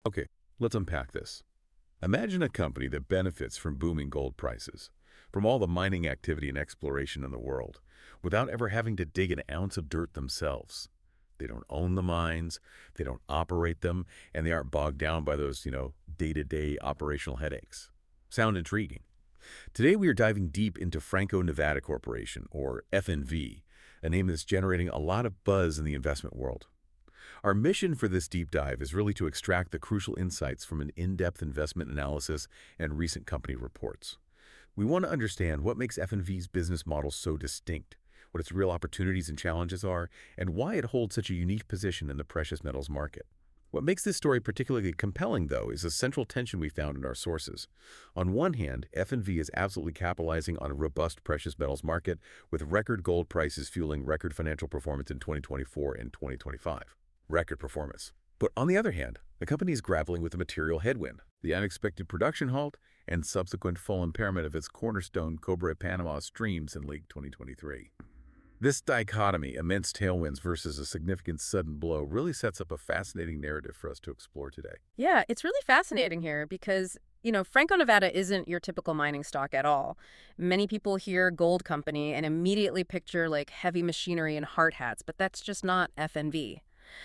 Okay, let's unpack this. Imagine a company that benefits from booming gold prices, from all the mining activity and exploration in the world, without ever having to dig an ounce of dirt themselves. They don't own the mines, they don't operate them, and they aren't bogged down by those, day-to-day operational headaches. Sound intriguing? Today we are diving deep into Franco-Nevada Corporation, or FNV, a name that's generating a lot of buzz in the investment world. Our mission for this deep dive is really to extract the crucial insights from an in-depth investment analysis and recent company reports. We want to understand what makes FNV's business model so distinct, what its real opportunities and challenges are, and why it holds such a unique position in the precious metals market. What makes this story particularly compelling, though, is the central tension we found in our sources. On one hand, FNV is absolutely capitalizing on a robust precious metals market, with record gold prices fueling record financial performance in 2024 and 2025. Record performance. But on the other hand, the company is grappling with a material headwind, the unexpected production halt and subsequent full impairment of its cornerstone Cobre Panama streams in late 2023. This dichotomy, immense tailwinds versus a significant sudden blow, really sets up a fascinating narrative for us to explore today. Yeah, it's really fascinating here because, Franco-Nevada isn't your typical mining stock at all. Many people hear gold company and immediately picture like heavy machinery and hard hats, but that's just not FNV.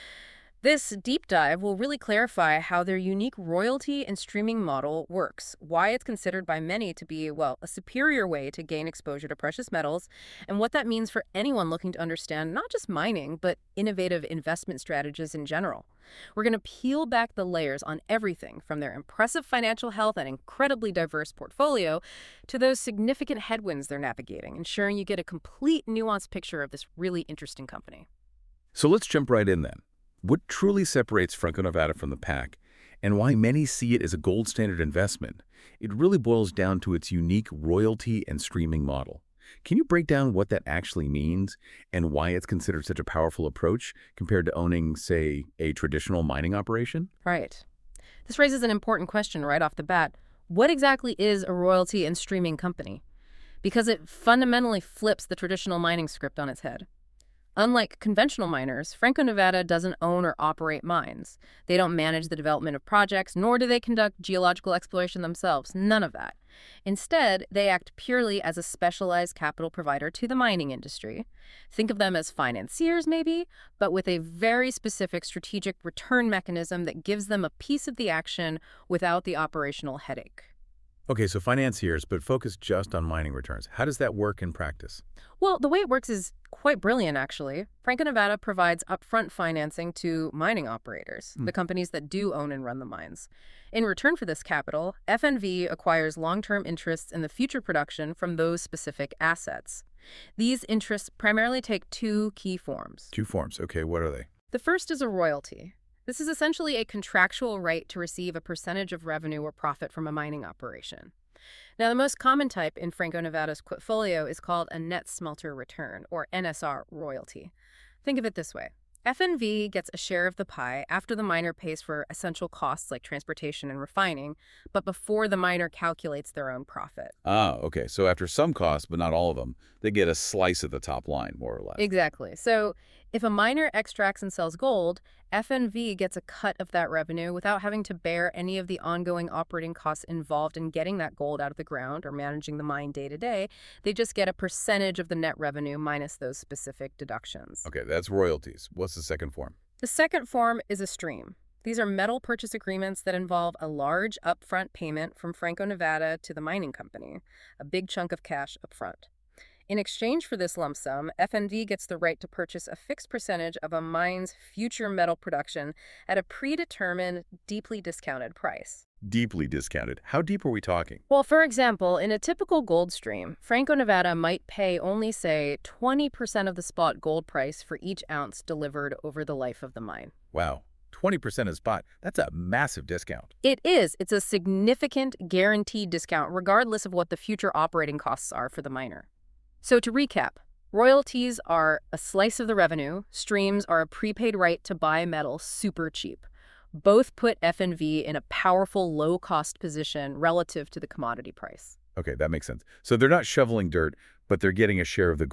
This deep dive will really clarify how their unique royalty and streaming model works, why it's considered by many to be, well, a superior way to gain exposure to precious metals, and what that means for anyone looking to understand not just mining, but innovative investment strategies in general. We're going to peel back the layers on everything from their impressive financial health and incredibly diverse portfolio to those significant headwinds they're navigating, ensuring you get a complete nuanced picture of this really interesting company. So let's jump right in then. What truly separates Franco-Nevada from the pack, and why many see it as a gold standard investment, it really boils down to its unique royalty and streaming model. Can you break down what that actually means and why it's considered such a powerful approach compared to owning, say, a traditional mining operation? Right. This raises an important question right off the bat. What exactly is a royalty and streaming company? Because it fundamentally flips the traditional mining script on its head. Unlike conventional miners, Franco-Nevada doesn't own or operate mines. They don't manage the development of projects, nor do they conduct geological exploration themselves. None of that. Instead, they act purely as a specialized capital provider to the mining industry. Think of them as financiers, maybe, but with a very specific strategic return mechanism that gives them a piece of the action without the operational headache. Okay, so financiers, but focused just on mining returns. How does that work in practice? Well, the way it works is quite brilliant, actually. Franco-Nevada provides upfront financing to mining operators, the companies that do own and run the mines. In return for this capital, FNV acquires long-term interests in the future production from those specific assets. These interests primarily take two key forms. Two forms. Okay, what are they? The first is a royalty. This is essentially a contractual right to receive a percentage of revenue or profit from a mining operation. Now, the most common type in Franco-Nevada's portfolio is called a net smelter return, or NSR royalty. Think of it this way. FNV gets a share of the pie after the miner pays for essential costs like transportation and refining, but before the miner calculates their own profit. Ah, okay. So after some costs, but not all of them, they get a slice of the top line, more or less. Exactly. So if a miner extracts and sells gold, FNV gets a cut of that revenue without having to bear any of the ongoing operating costs involved in getting that gold out of the ground or managing the mine day to day. They just get a percentage of the net revenue minus those specific deductions. Okay, that's royalties. What's the second form? The second form is a stream. These are metal purchase agreements that involve a large upfront payment from Franco-Nevada to the mining company, a big chunk of cash upfront. In exchange for this lump sum, FNV gets the right to purchase a fixed percentage of a mine's future metal production at a predetermined, deeply discounted price. Deeply discounted. How deep are we talking? Well, for example, in a typical gold stream, Franco-Nevada might pay only, say, 20% of the spot gold price for each ounce delivered over the life of the mine. Wow. 20% of spot. That's a massive discount. It is. It's a significant guaranteed discount, regardless of what the future operating costs are for the miner. So to recap, royalties are a slice of the revenue, streams are a prepaid right to buy metal super cheap. Both put FNV in a powerful low-cost position relative to the commodity price. Okay, that makes sense. So they're not shoveling dirt, but they're getting a share of the gold.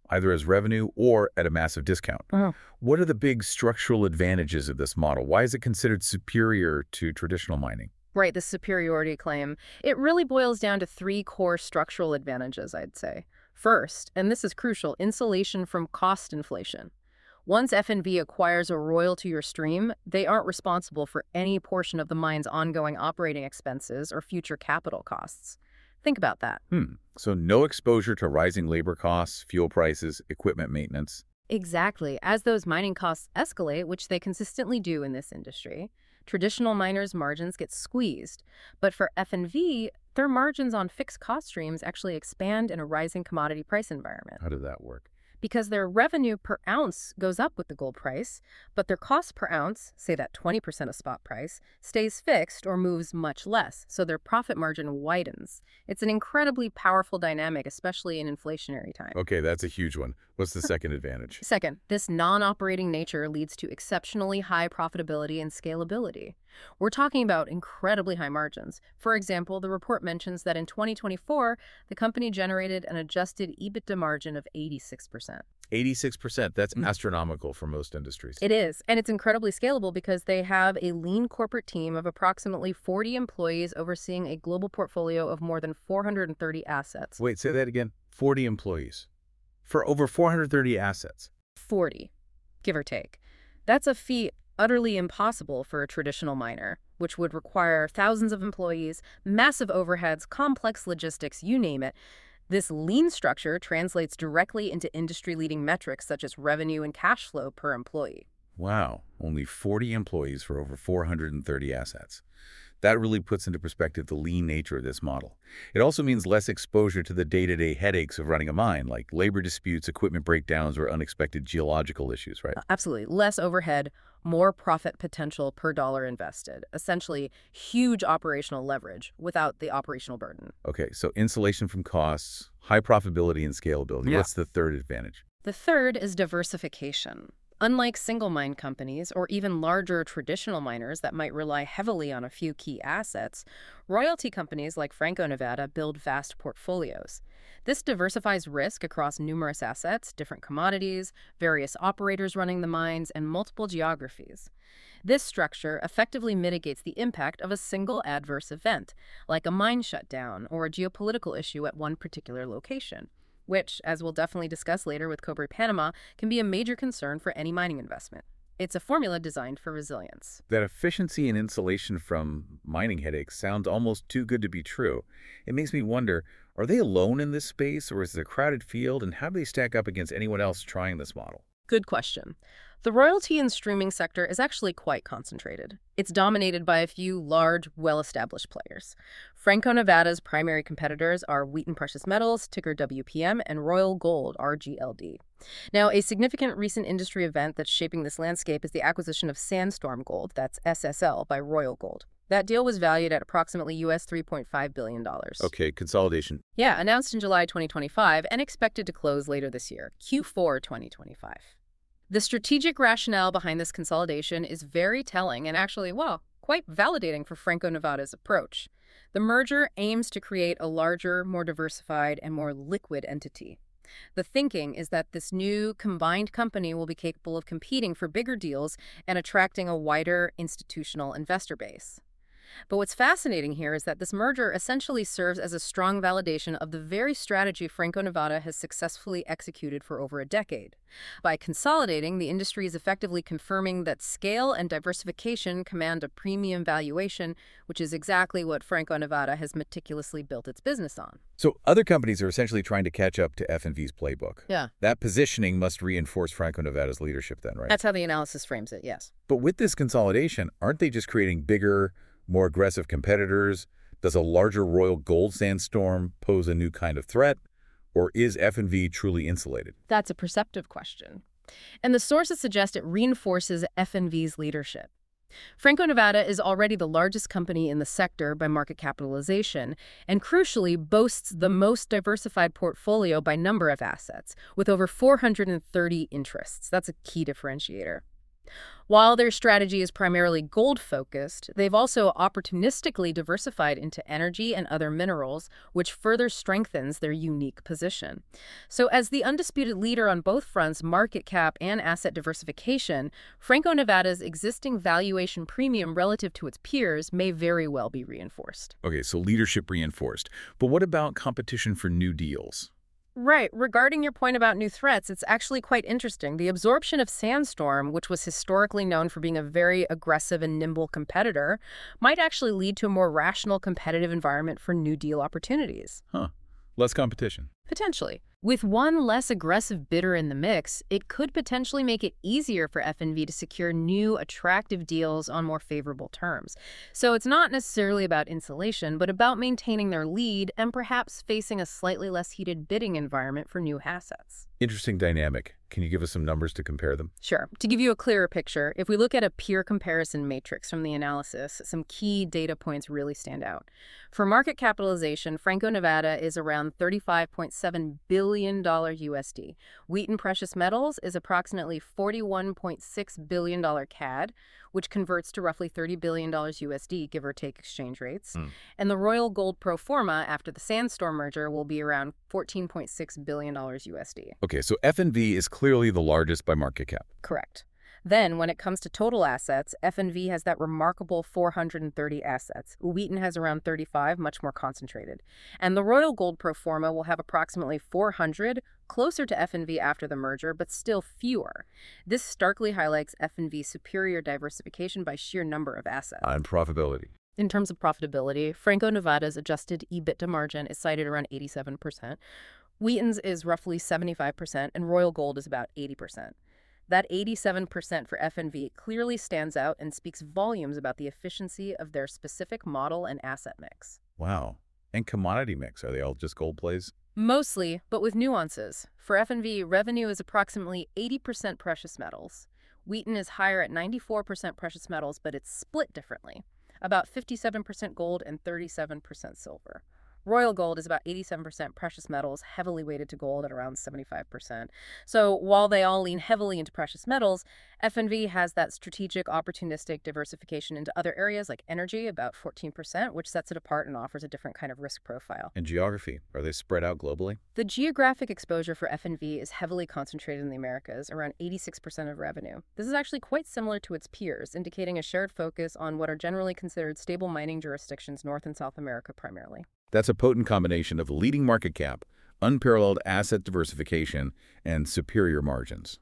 either as revenue or at a massive discount. What are the big structural advantages of this model? Why is it considered superior to traditional mining? Right, the superiority claim. It really boils down to three core structural advantages, I'd say. First, and this is crucial, insulation from cost inflation. Once FNV acquires a royalty or stream, they aren't responsible for any portion of the mine's ongoing operating expenses or future capital costs. Think about that. So no exposure to rising labor costs, fuel prices, equipment maintenance. Exactly. As those mining costs escalate, which they consistently do in this industry, traditional miners' margins get squeezed. But for FNV, their margins on fixed cost streams actually expand in a rising commodity price environment. How does that work? Because their revenue per ounce goes up with the gold price, but their cost per ounce, say that 20% of spot price, stays fixed or moves much less, so their profit margin widens. It's an incredibly powerful dynamic, especially in inflationary times. Okay, that's a huge one. What's the second advantage? Second, this non-operating nature leads to exceptionally high profitability and scalability. We're talking about incredibly high margins. For example, the report mentions that in 2024, the company generated an adjusted EBITDA margin of 86%. 86%. That's astronomical for most industries. It is, and it's incredibly scalable because they have a lean corporate team of approximately 40 employees overseeing a global portfolio of more than 430 assets. Wait, say that again. 40 employees for over 430 assets. 40, give or take. That's a feat utterly impossible for a traditional miner, which would require thousands of employees, massive overheads, complex logistics, you name it. This lean structure translates directly into industry-leading metrics such as revenue and cash flow per employee. Wow, only 40 employees for over 430 assets. That really puts into perspective the lean nature of this model. It also means less exposure to the day-to-day headaches of running a mine, like labor disputes, equipment breakdowns, or unexpected geological issues, right? Absolutely. Less overhead, more profit potential per dollar invested. Essentially, huge operational leverage without the operational burden. Okay, so insulation from costs, high profitability and scalability. Yeah. What's the third advantage? The third is diversification. Unlike single mine companies or even larger traditional miners that might rely heavily on a few key assets, royalty companies like Franco-Nevada build vast portfolios. This diversifies risk across numerous assets, different commodities, various operators running the mines, and multiple geographies. This structure effectively mitigates the impact of a single adverse event, like a mine shutdown or a geopolitical issue at one particular location, which, as we'll definitely discuss later with Cobre Panama, can be a major concern for any mining investment. It's a formula designed for resilience. That efficiency and insulation from mining headaches sounds almost too good to be true. It makes me wonder, are they alone in this space, or is it a crowded field, and how do they stack up against anyone else trying this model? Good question. The royalty and streaming sector is actually quite concentrated. It's dominated by a few large, well-established players. Franco-Nevada's primary competitors are Wheaton Precious Metals, ticker WPM, and Royal Gold, RGLD. Now, a significant recent industry event that's shaping this landscape is the acquisition of Sandstorm Gold, that's SSL, by Royal Gold. That deal was valued at approximately US $3.5 billion. Okay, consolidation. Yeah, announced in July 2025 and expected to close later this year, Q4 2025. The strategic rationale behind this consolidation is very telling and actually, well, quite validating for Franco-Nevada's approach. The merger aims to create a larger, more diversified, and more liquid entity. The thinking is that this new combined company will be capable of competing for bigger deals and attracting a wider institutional investor base. But what's fascinating here is that this merger essentially serves as a strong validation of the very strategy Franco-Nevada has successfully executed for over a decade. By consolidating, the industry is effectively confirming that scale and diversification command a premium valuation, which is exactly what Franco-Nevada has meticulously built its business on. So other companies are essentially trying to catch up to FNV's playbook. Yeah. That positioning must reinforce Franco-Nevada's leadership then, right? That's how the analysis frames it, yes. But with this consolidation, aren't they just creating bigger, more aggressive competitors? Does a larger Royal Gold Sandstorm pose a new kind of threat? Or is FNV truly insulated? That's a perceptive question. And the sources suggest it reinforces FNV's leadership. Franco-Nevada is already the largest company in the sector by market capitalization, and crucially boasts the most diversified portfolio by number of assets, with over 430 interests. That's a key differentiator. While their strategy is primarily gold-focused, they've also opportunistically diversified into energy and other minerals, which further strengthens their unique position. So as the undisputed leader on both fronts, market cap and asset diversification, Franco-Nevada's existing valuation premium relative to its peers may very well be reinforced. Okay, so leadership reinforced. But what about competition for new deals? Right. Regarding your point about new threats, it's actually quite interesting. The absorption of Sandstorm, which was historically known for being a very aggressive and nimble competitor, might actually lead to a more rational competitive environment for new deal opportunities. Huh. Less competition. Potentially. With one less aggressive bidder in the mix, it could potentially make it easier for FNV to secure new, attractive deals on more favorable terms. So it's not necessarily about insulation, but about maintaining their lead and perhaps facing a slightly less heated bidding environment for new assets. Interesting dynamic. Can you give us some numbers to compare them? Sure. To give you a clearer picture, if we look at a peer comparison matrix from the analysis, some key data points really stand out. For market capitalization, Franco-Nevada is around $35.7 billion USD. Wheaton Precious Metals is approximately $41.6 billion CAD, which converts to roughly $30 billion USD, give or take exchange rates. And the Royal Gold pro forma after the Sandstorm merger will be around $14.6 billion USD. Okay, so FNV is clearly the largest by market cap. Correct. Then, when it comes to total assets, FNV has that remarkable 430 assets. Wheaton has around 35, much more concentrated. And the Royal Gold pro forma will have approximately 400, closer to FNV after the merger, but still fewer. This starkly highlights FNV's superior diversification by sheer number of assets. And profitability. In terms of profitability, Franco-Nevada's adjusted EBITDA margin is cited around 87%. Wheaton's is roughly 75%, and Royal Gold is about 80%. That 87% for FNV clearly stands out and speaks volumes about the efficiency of their specific model and asset mix. Wow. And commodity mix, are they all just gold plays? Mostly, but with nuances. For FNV, revenue is approximately 80% precious metals. Wheaton is higher at 94% precious metals, but it's split differently. About 57% gold and 37% silver. Royal Gold is about 87% precious metals, heavily weighted to gold at around 75%. So while they all lean heavily into precious metals, FNV has that strategic, opportunistic diversification into other areas like energy, about 14%, which sets it apart and offers a different kind of risk profile. And geography, are they spread out globally? The geographic exposure for FNV is heavily concentrated in the Americas, around 86% of revenue. This is actually quite similar to its peers, indicating a shared focus on what are generally considered stable mining jurisdictions, North and South America primarily. That's a potent combination of leading market cap, unparalleled asset diversification, and superior margins.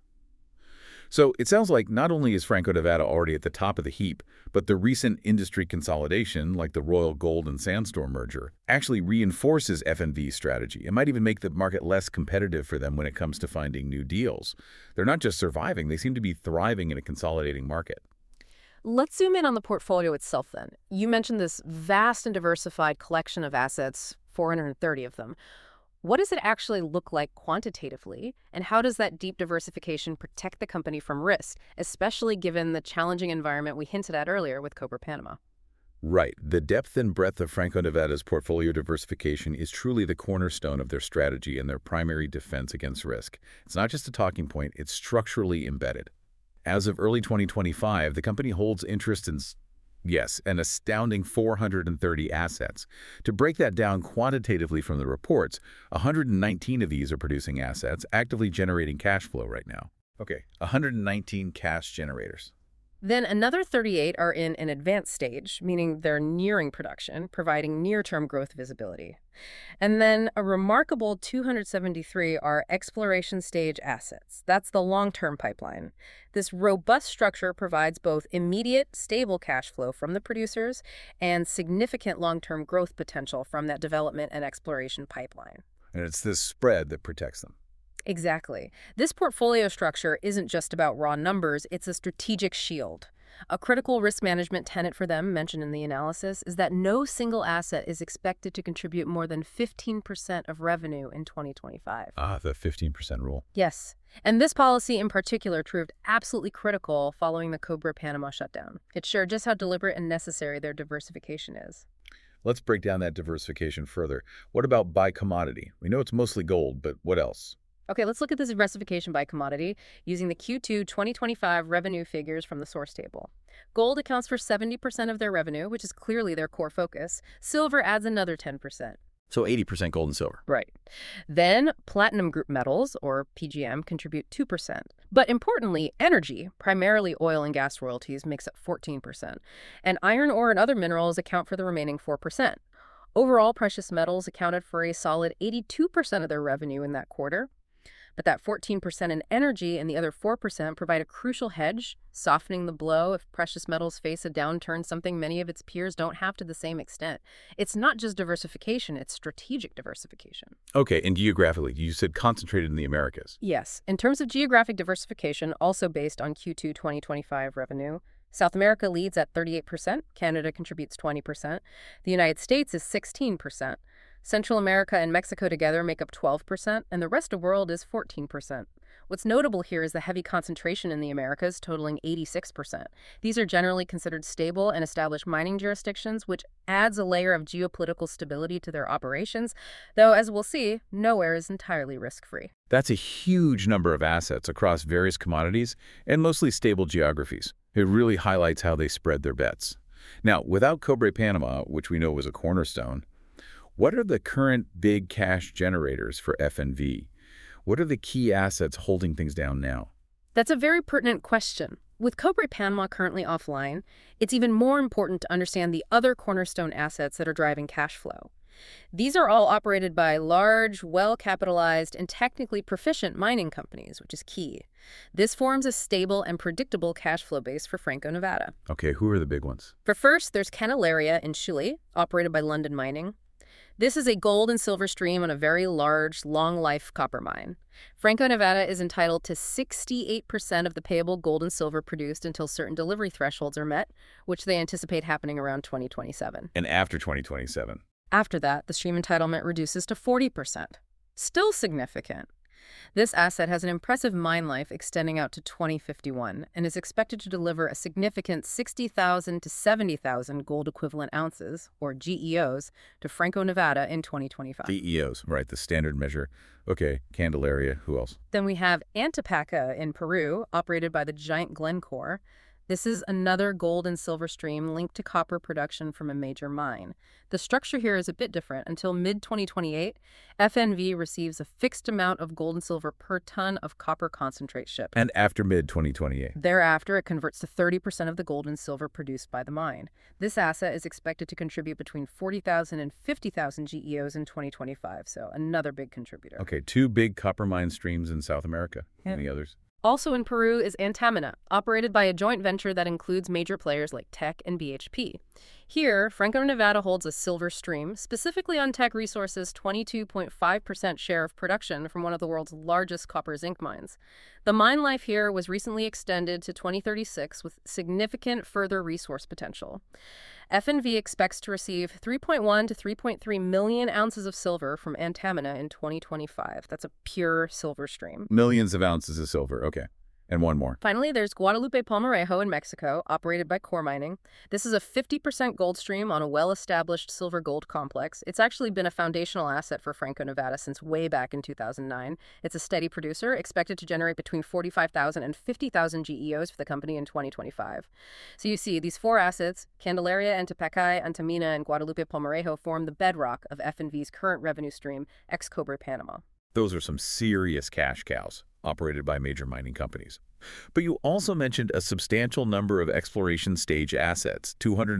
So it sounds like not only is Franco-Nevada already at the top of the heap, but the recent industry consolidation, like the Royal Gold and Sandstorm merger, actually reinforces FNV's strategy. It might even make the market less competitive for them when it comes to finding new deals. They're not just surviving, they seem to be thriving in a consolidating market. Let's zoom in on the portfolio itself then. You mentioned this vast and diversified collection of assets, 430 of them. What does it actually look like quantitatively, and how does that deep diversification protect the company from risk, especially given the challenging environment we hinted at earlier with Cobre Panama? Right. The depth and breadth of Franco-Nevada's portfolio diversification is truly the cornerstone of their strategy and their primary defense against risk. It's not just a talking point, it's structurally embedded. As of early 2025, the company holds interest in, yes, an astounding 430 assets. To break that down quantitatively from the reports, 119 of these are producing assets, actively generating cash flow right now. Okay, 119 cash generators. Then another 38 are in an advanced stage, meaning they're nearing production, providing near-term growth visibility. And then a remarkable 273 are exploration stage assets. That's the long-term pipeline. This robust structure provides both immediate, stable cash flow from the producers and significant long-term growth potential from that development and exploration pipeline. And it's this spread that protects them. Exactly. This portfolio structure isn't just about raw numbers, it's a strategic shield. A critical risk management tenet for them, mentioned in the analysis, is that no single asset is expected to contribute more than 15% of revenue in 2025. Ah, the 15% rule. Yes. And this policy in particular proved absolutely critical following the Cobre Panama shutdown. It showed just how deliberate and necessary their diversification is. Let's break down that diversification further. What about by commodity? We know it's mostly gold, but what else? Okay, let's look at this diversification by commodity using the Q2 2025 revenue figures from the source table. Gold accounts for 70% of their revenue, which is clearly their core focus. Silver adds another 10%. So 80% gold and silver. Right. Then platinum group metals, or PGM, contribute 2%. But importantly, energy, primarily oil and gas royalties, makes up 14%. And iron ore and other minerals account for the remaining 4%. Overall, precious metals accounted for a solid 82% of their revenue in that quarter. But that 14% in energy and the other 4% provide a crucial hedge, softening the blow if precious metals face a downturn, something many of its peers don't have to the same extent. It's not just diversification, it's strategic diversification. Okay, and geographically, you said concentrated in the Americas. Yes, in terms of geographic diversification, also based on Q2 2025 revenue, South America leads at 38%, Canada contributes 20%, the United States is 16%. Central America and Mexico together make up 12%, and the rest of the world is 14%. What's notable here is the heavy concentration in the Americas, totaling 86%. These are generally considered stable and established mining jurisdictions, which adds a layer of geopolitical stability to their operations, though, as we'll see, nowhere is entirely risk-free. That's a huge number of assets across various commodities and mostly stable geographies. It really highlights how they spread their bets. Now, without Cobre Panama, which we know was a cornerstone, what are the current big cash generators for FNV? What are the key assets holding things down now? That's a very pertinent question. With Cobre Panama currently offline, it's even more important to understand the other cornerstone assets that are driving cash flow. These are all operated by large, well-capitalized, and technically proficient mining companies, which is key. This forms a stable and predictable cash flow base for Franco-Nevada. Okay, who are the big ones? For first, there's Candelaria in Chile, operated by Lundin Mining. This is a gold and silver stream on a very large, long-life copper mine. Franco-Nevada is entitled to 68% of the payable gold and silver produced until certain delivery thresholds are met, which they anticipate happening around 2027. And after 2027? After that, the stream entitlement reduces to 40%. Still significant. This asset has an impressive mine life extending out to 2051 and is expected to deliver a significant 60,000 to 70,000 gold equivalent ounces, or GEOs, to Franco-Nevada in 2025. GEOs, right, the standard measure. Okay, Candelaria, who else? Then we have Antapaccay in Peru, operated by the giant Glencore. This is another gold and silver stream linked to copper production from a major mine. The structure here is a bit different. Until mid-2028, FNV receives a fixed amount of gold and silver per ton of copper concentrate shipped. And after mid-2028? Thereafter, it converts to 30% of the gold and silver produced by the mine. This asset is expected to contribute between 40,000 and 50,000 GEOs in 2025, so another big contributor. Okay, two big copper mine streams in South America. Yeah. Any others? Also in Peru is Antamina, operated by a joint venture that includes major players like Teck and BHP. Here, Franco-Nevada holds a silver stream, specifically on Teck Resources' 22.5% share of production from one of the world's largest copper zinc mines. The mine life here was recently extended to 2036 with significant further resource potential. FNV expects to receive 3.1 to 3.3 million ounces of silver from Antamina in 2025. That's a pure silver stream. Millions of ounces of silver, okay. And one more. Finally, there's Guadalupe Palmarejo in Mexico, operated by Core Mining. This is a 50% gold stream on a well-established silver-gold complex. It's actually been a foundational asset for Franco-Nevada since way back in 2009. It's a steady producer, expected to generate between 45,000 and 50,000 GEOs for the company in 2025. So you see, these four assets, Candelaria, Antapaccay, Antamina, and Guadalupe Palmarejo, form the bedrock of FNV's current revenue stream, ex-Cobre Panama. Those are some serious cash cows operated by major mining companies. But you also mentioned a substantial number of exploration stage assets,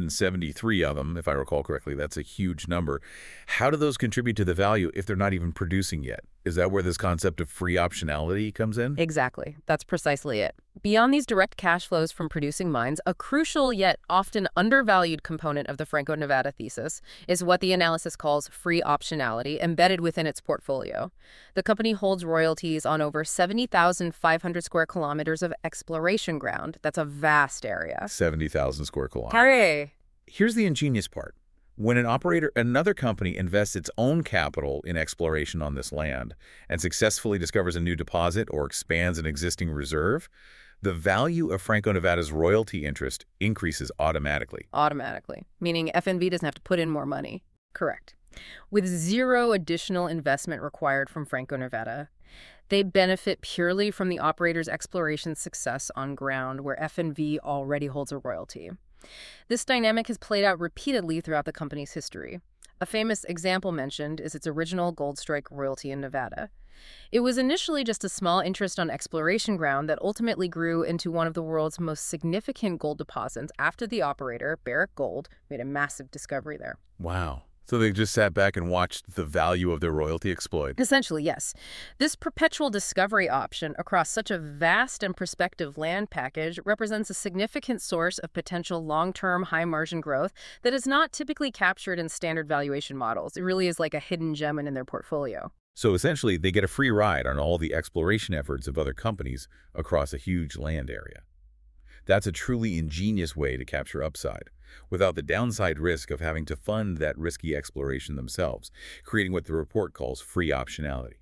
273 of them, if I recall correctly. That's a huge number. How do those contribute to the value if they're not even producing yet? Is that where this concept of free optionality comes in? Exactly. That's precisely it. Beyond these direct cash flows from producing mines, a crucial yet often undervalued component of the Franco-Nevada thesis is what the analysis calls free optionality embedded within its portfolio. The company holds royalties on over 70,500 square kilometers of exploration ground. That's a vast area. 70,000 square kilometers. Hooray! Here's the ingenious part. When another company invests its own capital in exploration on this land and successfully discovers a new deposit or expands an existing reserve, the value of Franco-Nevada's royalty interest increases automatically. Automatically, meaning FNV doesn't have to put in more money. Correct. With zero additional investment required from Franco-Nevada, They benefit purely from the operator's exploration success on ground where FNV already holds a royalty. This dynamic has played out repeatedly throughout the company's history. A famous example mentioned is its original Goldstrike royalty in Nevada. It was initially just a small interest on exploration ground that ultimately grew into one of the world's most significant gold deposits after the operator, Barrick Gold, made a massive discovery there. Wow. So they just sat back and watched the value of their royalty explode. Essentially, yes. This perpetual discovery option across such a vast and prospective land package represents a significant source of potential long-term high-margin growth that is not typically captured in standard valuation models. It really is like a hidden gem in their portfolio. So essentially, they get a free ride on all the exploration efforts of other companies across a huge land area. That's a truly ingenious way to capture upside, without the downside risk of having to fund that risky exploration themselves, creating what the report calls free optionality.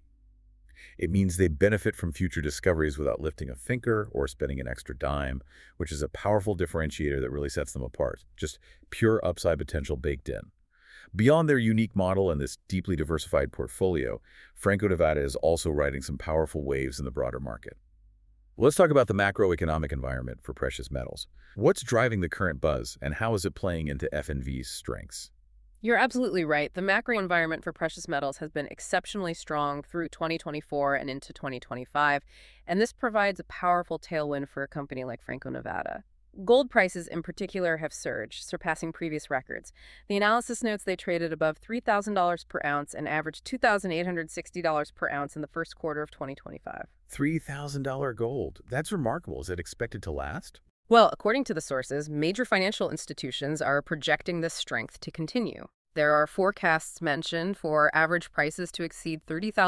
It means they benefit from future discoveries without lifting a finger or spending an extra dime, which is a powerful differentiator that really sets them apart. Just pure upside potential baked in. Beyond their unique model and this deeply diversified portfolio, Franco-Nevada is also riding some powerful waves in the broader market. Let's talk about the macroeconomic environment for precious metals. What's driving the current buzz, and how is it playing into FNV's strengths? You're absolutely right. The macro environment for precious metals has been exceptionally strong through 2024 and into 2025, and this provides a powerful tailwind for a company like Franco-Nevada. Gold prices in particular have surged, surpassing previous records. The analysis notes they traded above $3,000 per ounce and averaged $2,860 per ounce in the first quarter of 2025. $3,000 gold. That's remarkable. Is it expected to last? Well, according to the sources, major financial institutions are projecting this strength to continue. There are forecasts mentioned for average prices to exceed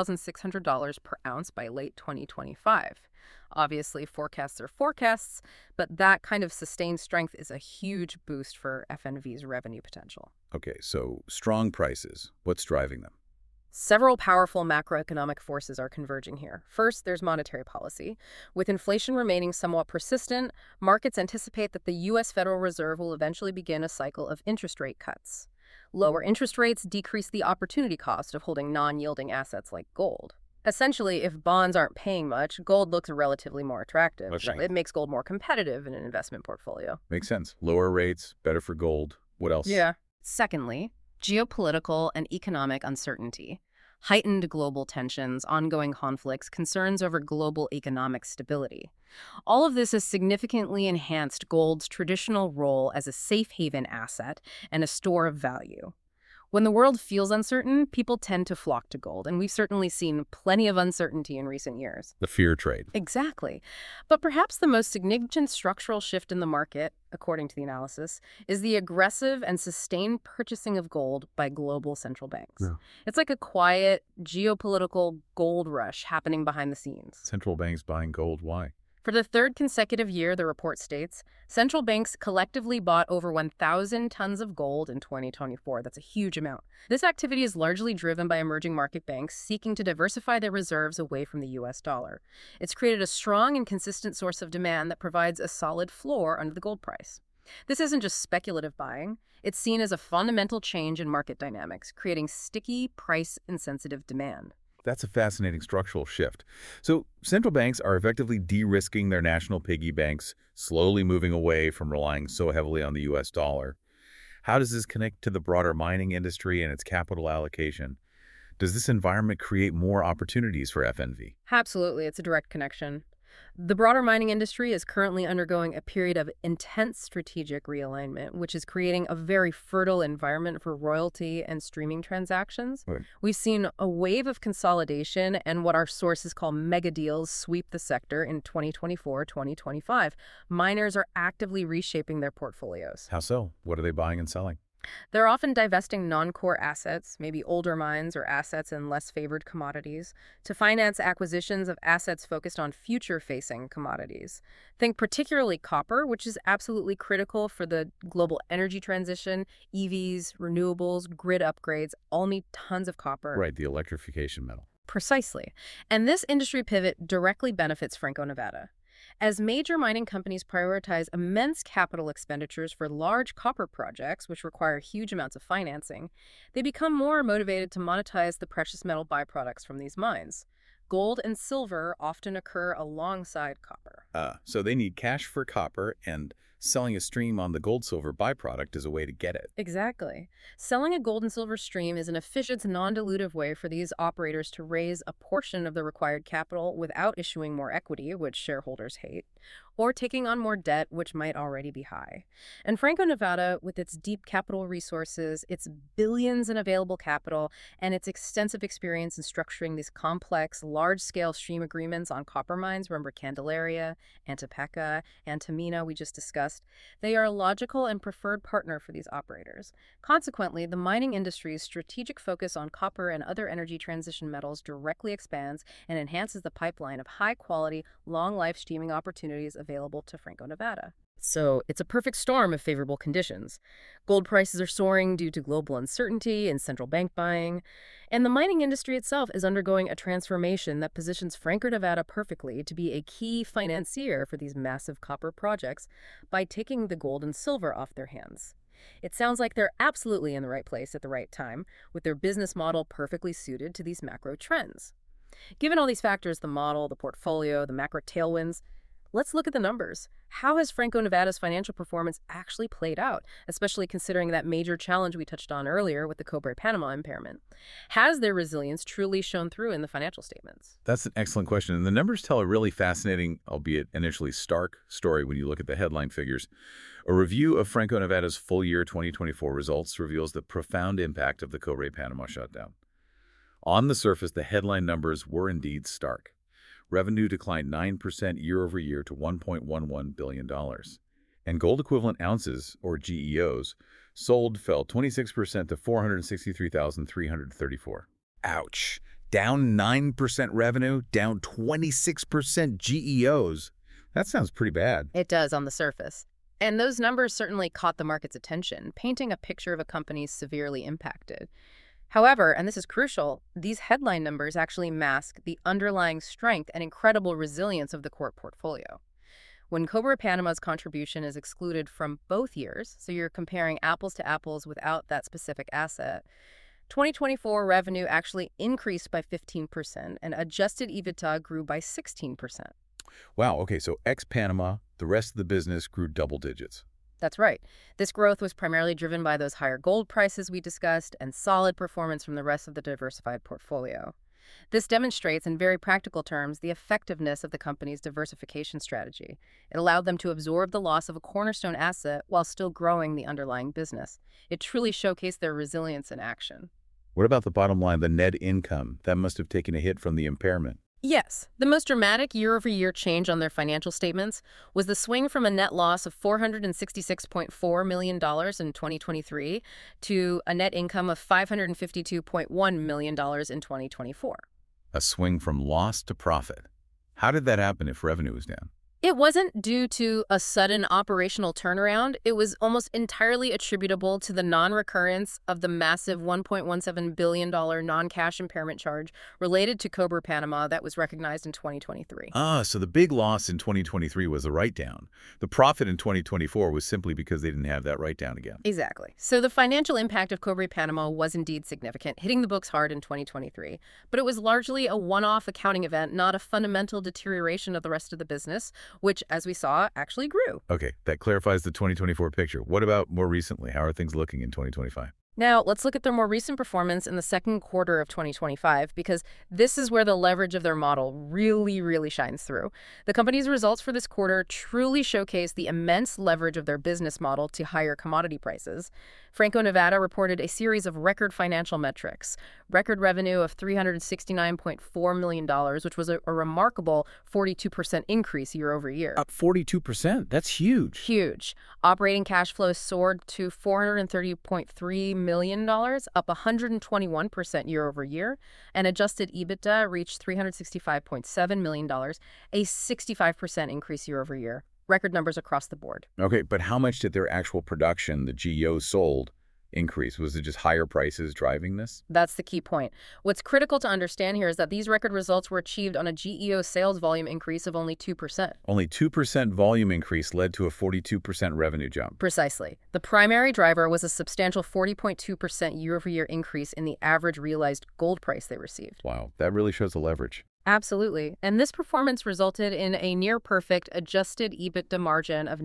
$30,600 per ounce by late 2025. Obviously, forecasts are forecasts, but that kind of sustained strength is a huge boost for FNV's revenue potential. Okay, so strong prices. What's driving them? Several powerful macroeconomic forces are converging here. First, there's monetary policy. With inflation remaining somewhat persistent, markets anticipate that the U.S. Federal Reserve will eventually begin a cycle of interest rate cuts. Lower interest rates decrease the opportunity cost of holding non-yielding assets like gold. Essentially, if bonds aren't paying much, gold looks relatively more attractive. That's right. It makes gold more competitive in an investment portfolio. Makes sense. Lower rates, better for gold. What else? Yeah. Secondly, geopolitical and economic uncertainty. Heightened global tensions, ongoing conflicts, concerns over global economic stability. All of this has significantly enhanced gold's traditional role as a safe haven asset and a store of value. When the world feels uncertain, people tend to flock to gold, and we've certainly seen plenty of uncertainty in recent years. The fear trade. Exactly. But perhaps the most significant structural shift in the market, according to the analysis, is the aggressive and sustained purchasing of gold by global central banks. Yeah. It's like a quiet, geopolitical gold rush happening behind the scenes. Central banks buying gold. Why? For the third consecutive year, the report states, central banks collectively bought over 1,000 tons of gold in 2024. That's a huge amount. This activity is largely driven by emerging market banks seeking to diversify their reserves away from the U.S. dollar. It's created a strong and consistent source of demand that provides a solid floor under the gold price. This isn't just speculative buying. It's seen as a fundamental change in market dynamics, creating sticky, price-insensitive demand. That's a fascinating structural shift. So central banks are effectively de-risking their national piggy banks, slowly moving away from relying so heavily on the U.S. dollar. How does this connect to the broader mining industry and its capital allocation? Does this environment create more opportunities for FNV? Absolutely, it's a direct connection. The broader mining industry is currently undergoing a period of intense strategic realignment, which is creating a very fertile environment for royalty and streaming transactions. Right. We've seen a wave of consolidation and what our sources call mega deals sweep the sector in 2024-2025. Miners are actively reshaping their portfolios. How so? What are they buying and selling? They're often divesting non-core assets, maybe older mines or assets in less favored commodities, to finance acquisitions of assets focused on future-facing commodities. Think particularly copper, which is absolutely critical for the global energy transition. EVs, renewables, grid upgrades all need tons of copper. Right, the electrification metal. Precisely. And this industry pivot directly benefits Franco-Nevada. As major mining companies prioritize immense capital expenditures for large copper projects, which require huge amounts of financing, they become more motivated to monetize the precious metal byproducts from these mines. gold and silver often occur alongside copper. So they need cash for copper, and selling a stream on the gold-silver byproduct is a way to get it. Exactly. Selling a gold and silver stream is an efficient, non-dilutive way for these operators to raise a portion of the required capital without issuing more equity, which shareholders hate, or taking on more debt, which might already be high. And Franco-Nevada, with its deep capital resources, its billions in available capital, and its extensive experience in structuring these complex, large-scale stream agreements on copper mines, remember Candelaria, Antapaccay, Antamina we just discussed, they are a logical and preferred partner for these operators. Consequently, the mining industry's strategic focus on copper and other energy transition metals directly expands and enhances the pipeline of high-quality, long-life streaming opportunities available to Franco-Nevada. So it's a perfect storm of favorable conditions. Gold prices are soaring due to global uncertainty and central bank buying, and the mining industry itself is undergoing a transformation that positions Franco-Nevada perfectly to be a key financier for these massive copper projects by taking the gold and silver off their hands. It sounds like they're absolutely in the right place at the right time, with their business model perfectly suited to these macro trends. Given all these factors, the model, the portfolio, the macro tailwinds, let's look at the numbers. How has Franco-Nevada's financial performance actually played out, especially considering that major challenge we touched on earlier with the Cobre Panama impairment? Has their resilience truly shown through in the financial statements? That's an excellent question, and the numbers tell a really fascinating, albeit initially stark, story when you look at the headline figures. A review of Franco-Nevada's full year 2024 results reveals the profound impact of the Cobre Panama shutdown. On the surface, the headline numbers were indeed stark. Revenue declined 9% year-over-year to $1.11 billion. And gold equivalent ounces, or GEOs, sold fell 26% to 463,334. Ouch! Down 9% revenue, down 26% GEOs. That sounds pretty bad. It does on the surface. And those numbers certainly caught the market's attention, painting a picture of a company severely impacted. However, and this is crucial, these headline numbers actually mask the underlying strength and incredible resilience of the core portfolio. When Cobre Panama's contribution is excluded from both years, so you're comparing apples to apples without that specific asset, 2024 revenue actually increased by 15% and adjusted EBITDA grew by 16%. Wow, okay, so ex-Panama, the rest of the business grew double digits. That's right. This growth was primarily driven by those higher gold prices we discussed and solid performance from the rest of the diversified portfolio. This demonstrates, in very practical terms, the effectiveness of the company's diversification strategy. It allowed them to absorb the loss of a cornerstone asset while still growing the underlying business. It truly showcased their resilience in action. What about the bottom line, the net income? That must have taken a hit from the impairment. Yes, the most dramatic year-over-year change on their financial statements was the swing from a net loss of $466.4 million in 2023 to a net income of $552.1 million in 2024. A swing from loss to profit. How did that happen if revenue was down? It wasn't due to a sudden operational turnaround. It was almost entirely attributable to the non-recurrence of the massive $1.17 billion non-cash impairment charge related to Cobre Panama that was recognized in 2023. So the big loss in 2023 was a write-down. The profit in 2024 was simply because they didn't have that write-down again. Exactly. So the financial impact of Cobre Panama was indeed significant, hitting the books hard in 2023. But it was largely a one-off accounting event, not a fundamental deterioration of the rest of the business, which, as we saw, actually grew. Okay, that clarifies the 2024 picture. What about more recently? How are things looking in 2025? Now, let's look at their more recent performance in the second quarter of 2025, because this is where the leverage of their model really shines through. The company's results for this quarter truly showcase the immense leverage of their business model to higher commodity prices. Franco-Nevada reported a series of record financial metrics. Record revenue of $369.4 million, which was a remarkable 42% increase year over year. Up 42%? That's huge. Huge. Operating cash flow soared to $430.3 million, up 121% year over year, and adjusted EBITDA reached $365.7 million, a 65% increase year over year. Record numbers across the board. Okay, but how much did their actual production, the GEOs sold, increase? Was it just higher prices driving this? That's the key point. What's critical to understand here is that these record results were achieved on a GEO sales volume increase of only 2%. Only 2% volume increase led to a 42% revenue jump. Precisely. The primary driver was a substantial 40.2% year-over-year increase in the average realized gold price they received. Wow, that really shows the leverage. Absolutely. And this performance resulted in a near-perfect adjusted EBITDA margin of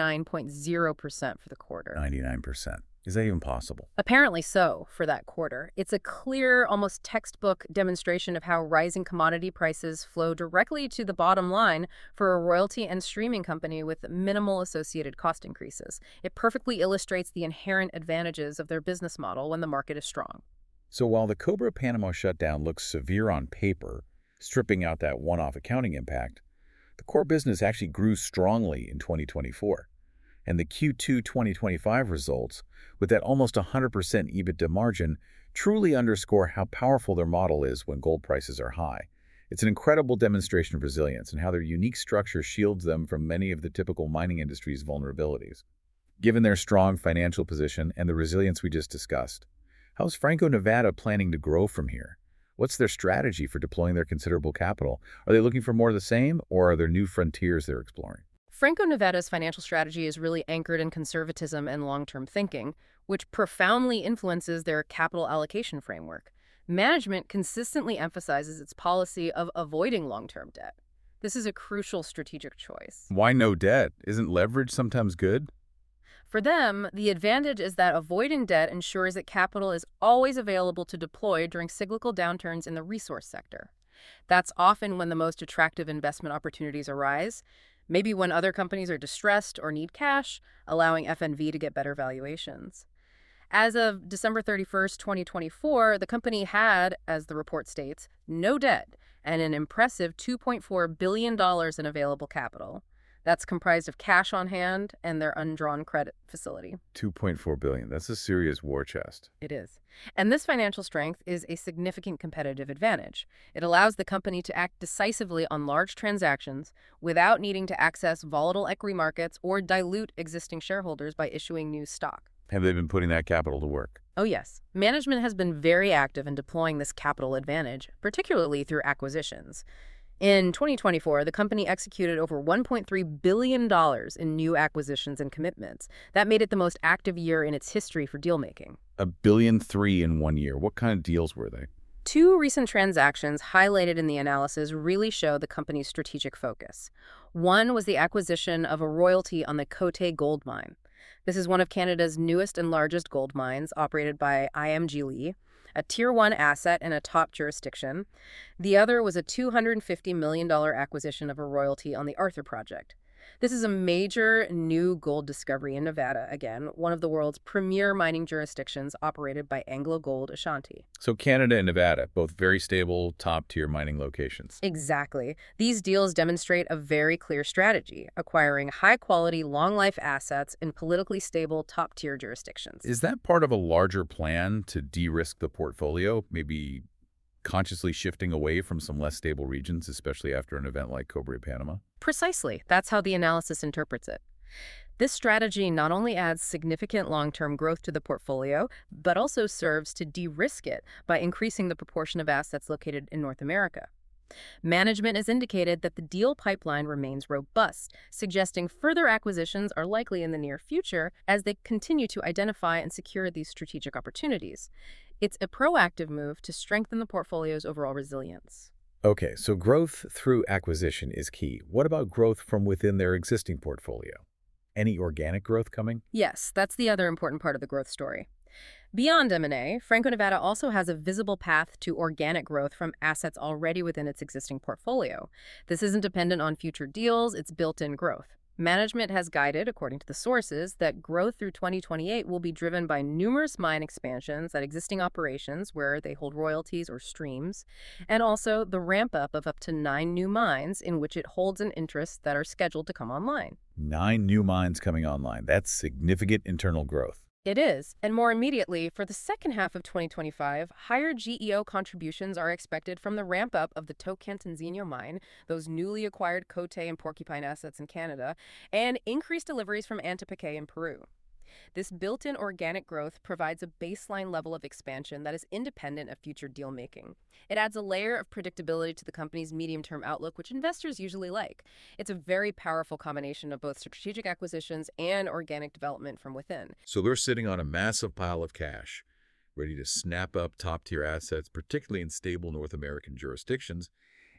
99.0% for the quarter. 99%. Is that even possible? Apparently so for that quarter. It's a clear, almost textbook demonstration of how rising commodity prices flow directly to the bottom line for a royalty and streaming company with minimal associated cost increases. It perfectly illustrates the inherent advantages of their business model when the market is strong. So while the Cobre Panama shutdown looks severe on paper, stripping out that one-off accounting impact, the core business actually grew strongly in 2024. And the Q2 2025 results, with that almost 100% EBITDA margin, truly underscore how powerful their model is when gold prices are high. It's an incredible demonstration of resilience and how their unique structure shields them from many of the typical mining industry's vulnerabilities. Given their strong financial position and the resilience we just discussed, how's Franco-Nevada planning to grow from here? What's their strategy for deploying their considerable capital? Are they looking for more of the same, or are there new frontiers they're exploring? Franco-Nevada's financial strategy is really anchored in conservatism and long-term thinking, which profoundly influences their capital allocation framework. Management consistently emphasizes its policy of avoiding long-term debt. This is a crucial strategic choice. Why no debt? Isn't leverage sometimes good? For them, the advantage is that avoiding debt ensures that capital is always available to deploy during cyclical downturns in the resource sector. That's often when the most attractive investment opportunities arise, maybe when other companies are distressed or need cash, allowing FNV to get better valuations. As of December 31st, 2024, the company had, as the report states, no debt and an impressive $2.4 billion in available capital. That's comprised of cash on hand and their undrawn credit facility. $2.4 billion. That's a serious war chest. It is. And this financial strength is a significant competitive advantage. It allows the company to act decisively on large transactions without needing to access volatile equity markets or dilute existing shareholders by issuing new stock. Have they been putting that capital to work? Oh, yes. Management has been very active in deploying this capital advantage, particularly through acquisitions. In 2024, the company executed over $1.3 billion in new acquisitions and commitments. That made it the most active year in its history for deal-making. $1.3 billion in 1 year. What kind of deals were they? Two recent transactions highlighted in the analysis really show the company's strategic focus. One was the acquisition of a royalty on the Côté Gold Mine. This is one of Canada's newest and largest gold mines, operated by IMG Lee, a Tier 1 asset in a top jurisdiction. The other was a $250 million acquisition of a royalty on the Arthur Project. This is a major new gold discovery in Nevada, again, one of the world's premier mining jurisdictions operated by AngloGold Ashanti. So Canada and Nevada, both very stable, top-tier mining locations. Exactly. These deals demonstrate a very clear strategy, acquiring high-quality, long-life assets in politically stable, top-tier jurisdictions. Is that part of a larger plan to de-risk the portfolio, maybe consciously shifting away from some less stable regions, especially after an event like Cobre Panama? Precisely. That's how the analysis interprets it. This strategy not only adds significant long-term growth to the portfolio, but also serves to de-risk it by increasing the proportion of assets located in North America. Management has indicated that the deal pipeline remains robust, suggesting further acquisitions are likely in the near future as they continue to identify and secure these strategic opportunities. It's a proactive move to strengthen the portfolio's overall resilience. Okay, so growth through acquisition is key. What about growth from within their existing portfolio? Any organic growth coming? Yes, that's the other important part of the growth story. Beyond M&A, Franco-Nevada also has a visible path to organic growth from assets already within its existing portfolio. This isn't dependent on future deals, it's built-in growth. Management has guided, according to the sources, that growth through 2028 will be driven by numerous mine expansions at existing operations where they hold royalties or streams, and also the ramp-up of up to 9 new mines in which it holds an interest that are scheduled to come online. 9 new mines coming online. That's significant internal growth. It is, and more immediately, for the second half of 2025, higher GEO contributions are expected from the ramp-up of the Tocantinzinho mine, those newly acquired Côté and Porcupine assets in Canada, and increased deliveries from Antapaccay in Peru. This built-in organic growth provides a baseline level of expansion that is independent of future deal-making. It adds a layer of predictability to the company's medium-term outlook, which investors usually like. It's a very powerful combination of both strategic acquisitions and organic development from within. So they're sitting on a massive pile of cash, ready to snap up top-tier assets, particularly in stable North American jurisdictions,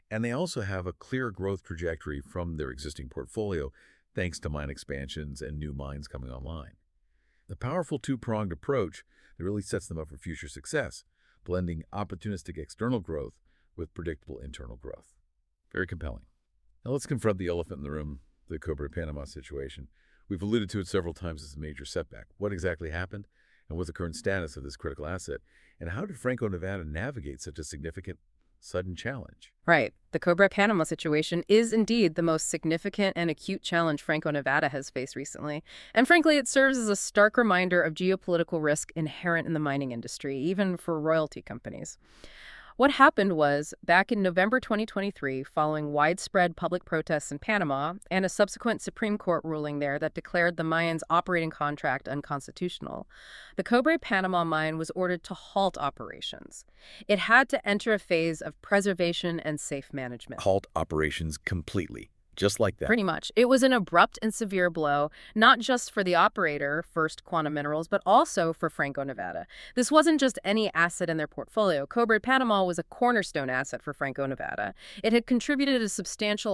And they also have a clear growth trajectory from their existing portfolio thanks to mine expansions and new mines coming online. The powerful two-pronged approach that really sets them up for future success, blending opportunistic external growth with predictable internal growth. Very compelling. Now let's confront the elephant in the room, the Cobre Panama situation. We've alluded to it several times as a major setback. What exactly happened, and what's the current status of this critical asset, and how did Franco-Nevada navigate such a significant, sudden challenge? Right. The Cobre Panama situation is indeed the most significant and acute challenge Franco-Nevada has faced recently. And frankly, it serves as a stark reminder of geopolitical risk inherent in the mining industry, even for royalty companies. What happened was, back in November 2023, following widespread public protests in Panama and a subsequent Supreme Court ruling there that declared the mine's operating contract unconstitutional, the Cobre Panama mine was ordered to halt operations. It had to enter a phase of preservation and safe management. Halt operations completely, just like that. Pretty much. It was an abrupt and severe blow, not just for the operator, First Quantum Minerals, but also for Franco-Nevada. This wasn't just any asset in their portfolio. Cobre Panama was a cornerstone asset for Franco-Nevada. It had contributed a substantial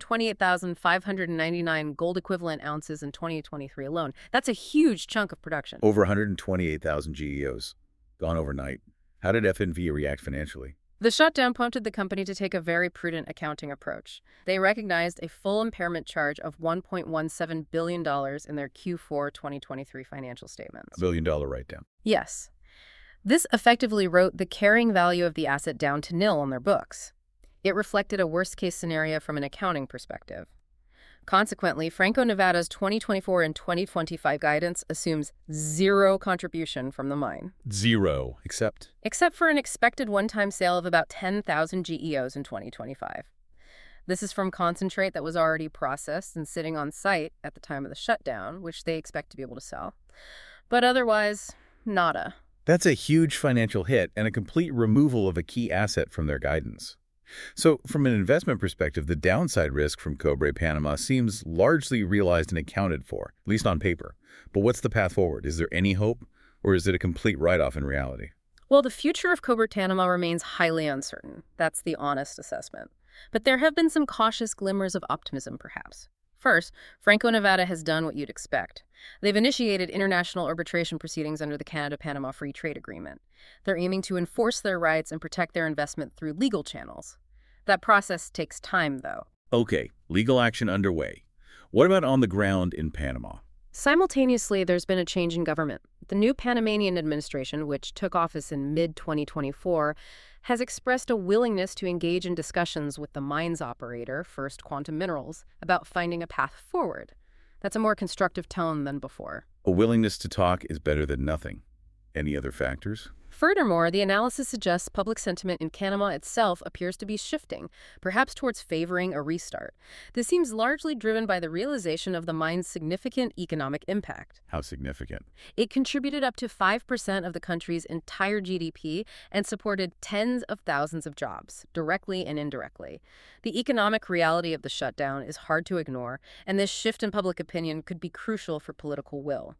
128,599 gold equivalent ounces in 2023 alone. That's a huge chunk of production. Over 128,000 GEOs, gone overnight. How did FNV react financially? The shutdown prompted the company to take a very prudent accounting approach. They recognized a full impairment charge of $1.17 billion in their Q4 2023 financial statements. $1 billion write-down. Yes. This effectively wrote the carrying value of the asset down to nil on their books. It reflected a worst-case scenario from an accounting perspective. Consequently, Franco-Nevada's 2024 and 2025 guidance assumes zero contribution from the mine. Zero. Except for an expected one-time sale of about 10,000 GEOs in 2025. This is from concentrate that was already processed and sitting on site at the time of the shutdown, which they expect to be able to sell. But otherwise, nada. That's a huge financial hit and a complete removal of a key asset from their guidance. So, from an investment perspective, the downside risk from Cobre Panama seems largely realized and accounted for, at least on paper. But what's the path forward? Is there any hope, or is it a complete write-off in reality? Well, the future of Cobre Panama remains highly uncertain. That's the honest assessment. But there have been some cautious glimmers of optimism, perhaps. First, Franco-Nevada has done what you'd expect. They've initiated international arbitration proceedings under the Canada-Panama Free Trade Agreement. They're aiming to enforce their rights and protect their investment through legal channels. That process takes time, though. Okay, legal action underway. What about on the ground in Panama? Simultaneously, there's been a change in government. The new Panamanian administration, which took office in mid-2024, has expressed a willingness to engage in discussions with the mines operator, First Quantum Minerals, about finding a path forward. That's a more constructive tone than before. A willingness to talk is better than nothing. Any other factors? Furthermore, the analysis suggests public sentiment in Panama itself appears to be shifting, perhaps towards favoring a restart. This seems largely driven by the realization of the mine's significant economic impact. How significant? It contributed up to 5% of the country's entire GDP and supported tens of thousands of jobs, directly and indirectly. The economic reality of the shutdown is hard to ignore, and this shift in public opinion could be crucial for political will.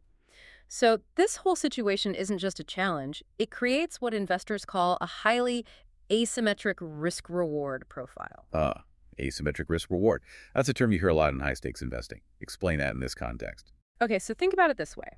So this whole situation isn't just a challenge. It creates what investors call a highly asymmetric risk-reward profile. Asymmetric risk-reward. That's a term you hear a lot in high-stakes investing. Explain that in this context. Okay, so think about it this way.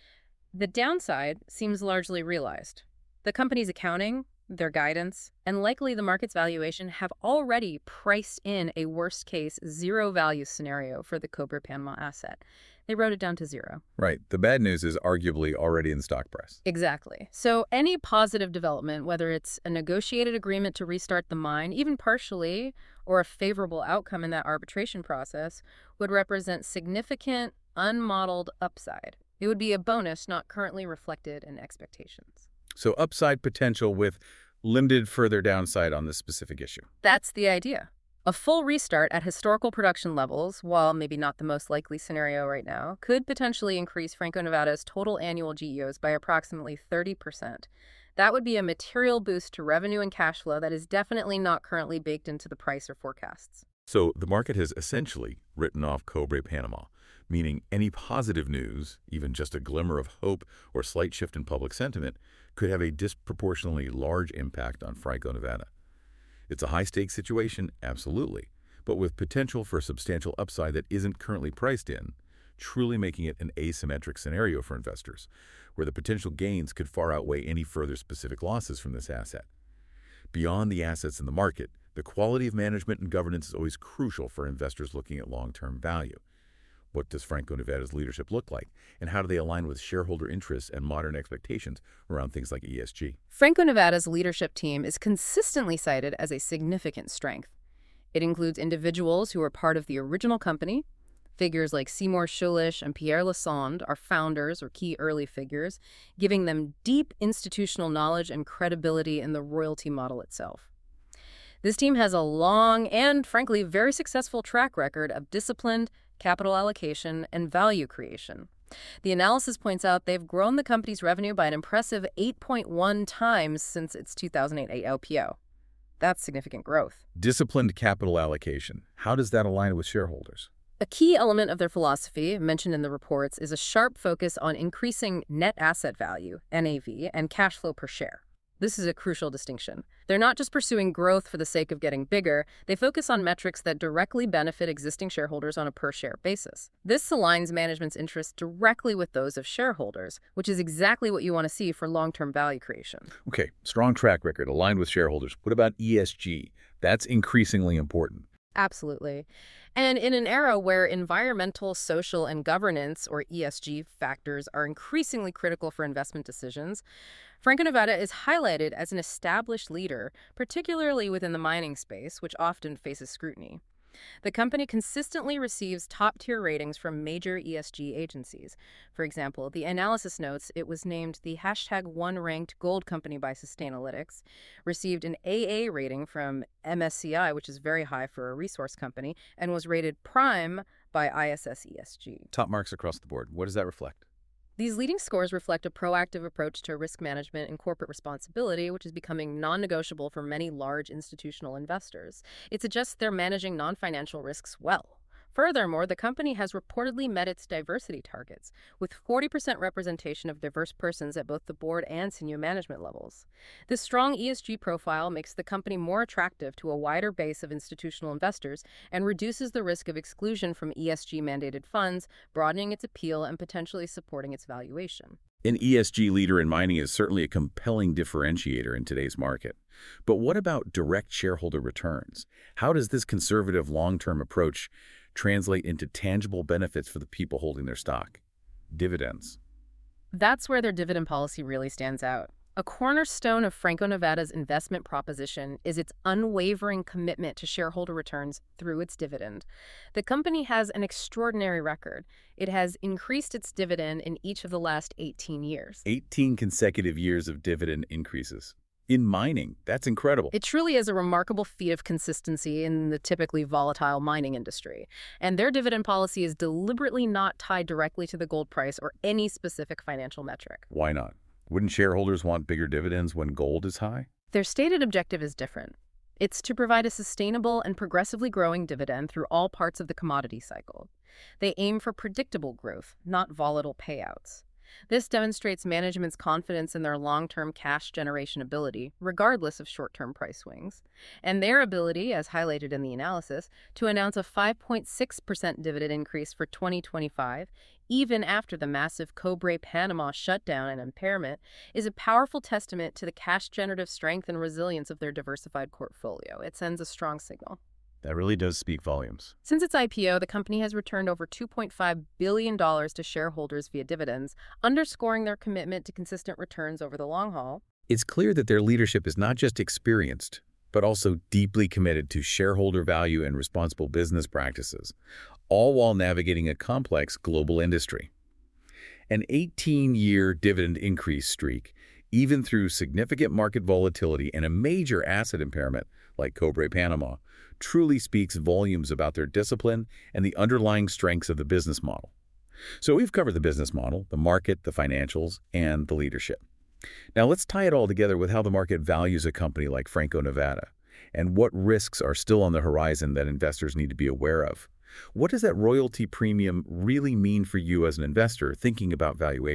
The downside seems largely realized. The company's accounting, their guidance, and likely the market's valuation have already priced in a worst-case zero-value scenario for the Cobre Panama asset. They wrote it down to zero. Right. The bad news is arguably already in the stock price. Exactly. So any positive development, whether it's a negotiated agreement to restart the mine, even partially, or a favorable outcome in that arbitration process, would represent significant, unmodeled upside. It would be a bonus not currently reflected in expectations. So upside potential with limited further downside on this specific issue. That's the idea. A full restart at historical production levels, while maybe not the most likely scenario right now, could potentially increase Franco-Nevada's total annual GEOs by approximately 30%. That would be a material boost to revenue and cash flow that is definitely not currently baked into the price or forecasts. So the market has essentially written off Cobre Panama, meaning any positive news, even just a glimmer of hope or slight shift in public sentiment, could have a disproportionately large impact on Franco-Nevada. It's a high-stakes situation, absolutely, but with potential for substantial upside that isn't currently priced in, truly making it an asymmetric scenario for investors, where the potential gains could far outweigh any further specific losses from this asset. Beyond the assets in the market, the quality of management and governance is always crucial for investors looking at long-term value. What does Franco-Nevada's leadership look like, and how do they align with shareholder interests and modern expectations around things like ESG? Franco-Nevada's leadership team is consistently cited as a significant strength. It includes individuals who are part of the original company. Figures like Seymour Schulich and Pierre Lassonde are founders or key early figures, giving them deep institutional knowledge and credibility in the royalty model itself. This team has a long and, frankly, very successful track record of disciplined capital allocation and value creation. The analysis points out they've grown the company's revenue by an impressive 8.1 times since its 2008 IPO. That's significant growth. Disciplined capital allocation. How does that align with shareholders? A key element of their philosophy, mentioned in the reports, is a sharp focus on increasing net asset value, NAV, and cash flow per share. This is a crucial distinction. They're not just pursuing growth for the sake of getting bigger, they focus on metrics that directly benefit existing shareholders on a per-share basis. This aligns management's interests directly with those of shareholders, which is exactly what you want to see for long-term value creation. Okay, strong track record, aligned with shareholders. What about ESG? That's increasingly important. Absolutely. And in an era where environmental, social, and governance, or ESG, factors are increasingly critical for investment decisions, Franco-Nevada is highlighted as an established leader, particularly within the mining space, which often faces scrutiny. The company consistently receives top-tier ratings from major ESG agencies. For example, the analysis notes it was named the #1-ranked gold company by Sustainalytics, received an AA rating from MSCI, which is very high for a resource company, and was rated prime by ISS ESG. Top marks across the board. What does that reflect? These leading scores reflect a proactive approach to risk management and corporate responsibility, which is becoming non-negotiable for many large institutional investors. It suggests they're managing non-financial risks well. Furthermore, the company has reportedly met its diversity targets, with 40% representation of diverse persons at both the board and senior management levels. This strong ESG profile makes the company more attractive to a wider base of institutional investors and reduces the risk of exclusion from ESG-mandated funds, broadening its appeal and potentially supporting its valuation. An ESG leader in mining is certainly a compelling differentiator in today's market. But what about direct shareholder returns? How does this conservative long-term approach translate into tangible benefits for the people holding their stock? Dividends. That's where their dividend policy really stands out. A cornerstone of Franco-Nevada's investment proposition is its unwavering commitment to shareholder returns through its dividend. The company has an extraordinary record. It has increased its dividend in each of the last 18 years. 18 consecutive years of dividend increases. In mining, that's incredible. It truly is a remarkable feat of consistency in the typically volatile mining industry. And their dividend policy is deliberately not tied directly to the gold price or any specific financial metric. Why not? Wouldn't shareholders want bigger dividends when gold is high? Their stated objective is different. It's to provide a sustainable and progressively growing dividend through all parts of the commodity cycle. They aim for predictable growth, not volatile payouts. This demonstrates management's confidence in their long-term cash generation ability, regardless of short-term price swings, and their ability, as highlighted in the analysis, to announce a 5.6% dividend increase for 2025, even after the massive Cobre Panama shutdown and impairment, is a powerful testament to the cash-generative strength and resilience of their diversified portfolio. It sends a strong signal. That really does speak volumes. Since its IPO, the company has returned over $2.5 billion to shareholders via dividends, underscoring their commitment to consistent returns over the long haul. It's clear that their leadership is not just experienced, but also deeply committed to shareholder value and responsible business practices, all while navigating a complex global industry. An 18-year dividend increase streak, even through significant market volatility and a major asset impairment like Cobre Panama, truly speaks volumes about their discipline and the underlying strengths of the business model. So we've covered the business model, the market, the financials, and the leadership. Now let's tie it all together with how the market values a company like Franco-Nevada and what risks are still on the horizon that investors need to be aware of. What does that royalty premium really mean for you as an investor thinking about valuation?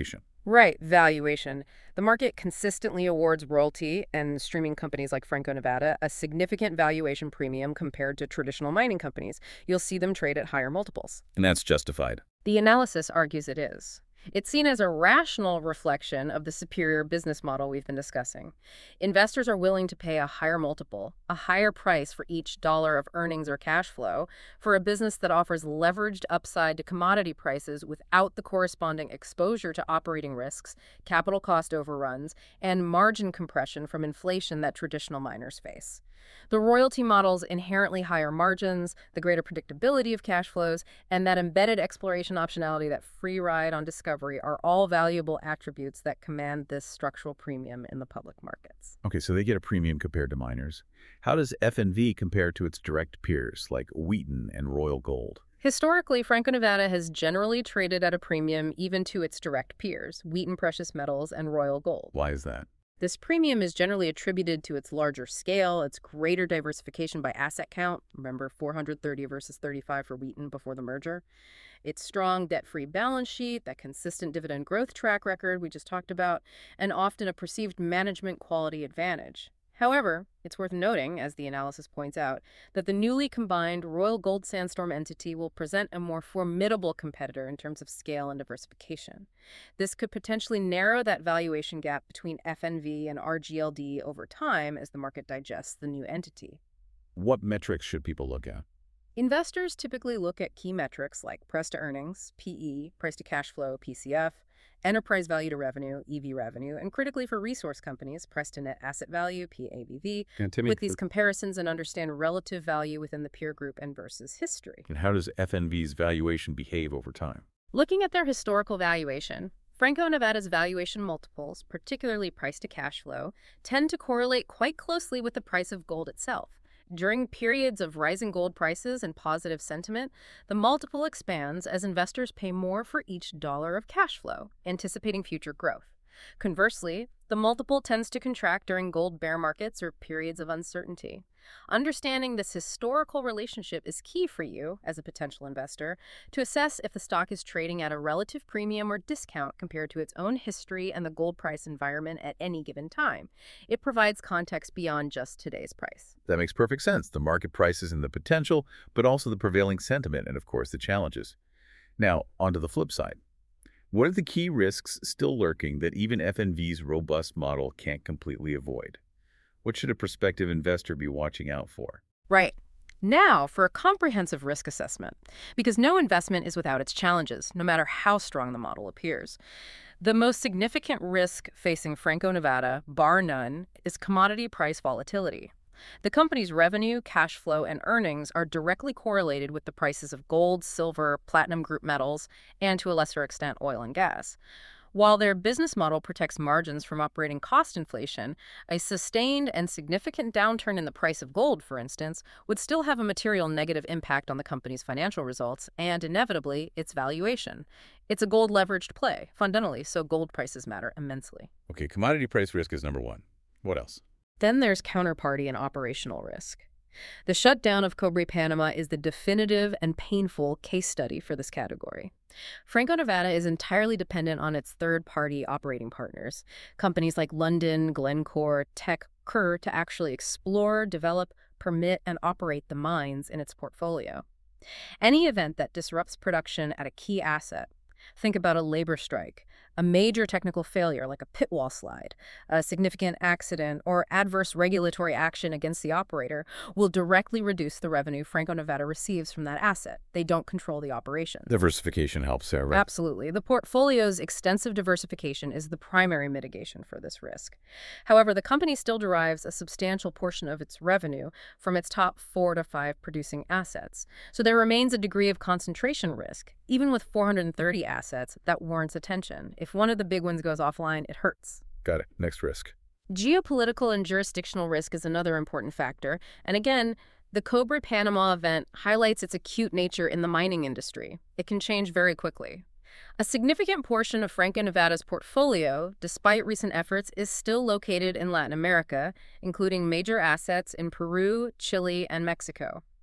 Right, valuation. The market consistently awards royalty and streaming companies like Franco-Nevada a significant valuation premium compared to traditional mining companies. You'll see them trade at higher multiples. And that's justified. The analysis argues it is. It's seen as a rational reflection of the superior business model we've been discussing. Investors are willing to pay a higher multiple, a higher price for each dollar of earnings or cash flow, for a business that offers leveraged upside to commodity prices without the corresponding exposure to operating risks, capital cost overruns, and margin compression from inflation that traditional miners face. The royalty model's inherently higher margins, the greater predictability of cash flows, and that embedded exploration optionality, that free ride on discovery, are all valuable attributes that command this structural premium in the public markets. Okay, so they get a premium compared to miners. How does FNV compare to its direct peers like Wheaton and Royal Gold? Historically, Franco-Nevada has generally traded at a premium even to its direct peers, Wheaton Precious Metals and Royal Gold. Why is that? This premium is generally attributed to its larger scale, its greater diversification by asset count. Remember, 430 versus 35 for Wheaton before the merger. Its strong debt-free balance sheet, that consistent dividend growth track record we just talked about, and often a perceived management quality advantage. However, it's worth noting, as the analysis points out, that the newly combined Royal Gold Sandstorm entity will present a more formidable competitor in terms of scale and diversification. This could potentially narrow that valuation gap between FNV and RGLD over time as the market digests the new entity. What metrics should people look at? Investors typically look at key metrics like price to earnings, PE, price to cash flow, PCF, enterprise value to revenue, EV revenue, and critically for resource companies, price to net asset value, PAVV, with these comparisons and understand relative value within the peer group and versus history. And how does FNV's valuation behave over time? Looking at their historical valuation, Franco-Nevada's valuation multiples, particularly price to cash flow, tend to correlate quite closely with the price of gold itself. During periods of rising gold prices and positive sentiment, the multiple expands as investors pay more for each dollar of cash flow, anticipating future growth. Conversely, the multiple tends to contract during gold bear markets or periods of uncertainty. Understanding this historical relationship is key for you, as a potential investor, to assess if the stock is trading at a relative premium or discount compared to its own history and the gold price environment at any given time. It provides context beyond just today's price. That makes perfect sense. The market prices and the potential, but also the prevailing sentiment and, of course, the challenges. Now, onto the flip side. What are the key risks still lurking that even FNV's robust model can't completely avoid? What should a prospective investor be watching out for? Right. Now for a comprehensive risk assessment, because no investment is without its challenges, no matter how strong the model appears. The most significant risk facing Franco-Nevada, bar none, is commodity price volatility. The company's revenue, cash flow, and earnings are directly correlated with the prices of gold, silver, platinum group metals, and to a lesser extent, oil and gas. While their business model protects margins from operating cost inflation, a sustained and significant downturn in the price of gold, for instance, would still have a material negative impact on the company's financial results and, inevitably, its valuation. It's a gold-leveraged play, fundamentally, so gold prices matter immensely. Okay, commodity price risk is number one. What else? Then there's counterparty and operational risk. The shutdown of Cobre Panama is the definitive and painful case study for this category. Franco-Nevada is entirely dependent on its third-party operating partners, companies like Lundin, Glencore, Teck, Kerr, to actually explore, develop, permit, and operate the mines in its portfolio. Any event that disrupts production at a key asset, think about a labor strike, a major technical failure like a pit wall slide, a significant accident, or adverse regulatory action against the operator, will directly reduce the revenue Franco-Nevada receives from that asset. They don't control the operations. Diversification helps there, right? Absolutely. The portfolio's extensive diversification is the primary mitigation for this risk. However, the company still derives a substantial portion of its revenue from its top 4 to 5 producing assets. So there remains a degree of concentration risk, even with 430 assets, that warrants attention. If one of the big ones goes offline, it hurts. Got it. Next risk. Geopolitical and jurisdictional risk is another important factor. And again, the Cobre Panama event highlights its acute nature in the mining industry. It can change very quickly. A significant portion of Franco-Nevada's portfolio, despite recent efforts, is still located in Latin America, including major assets in Peru, Chile, and Mexico.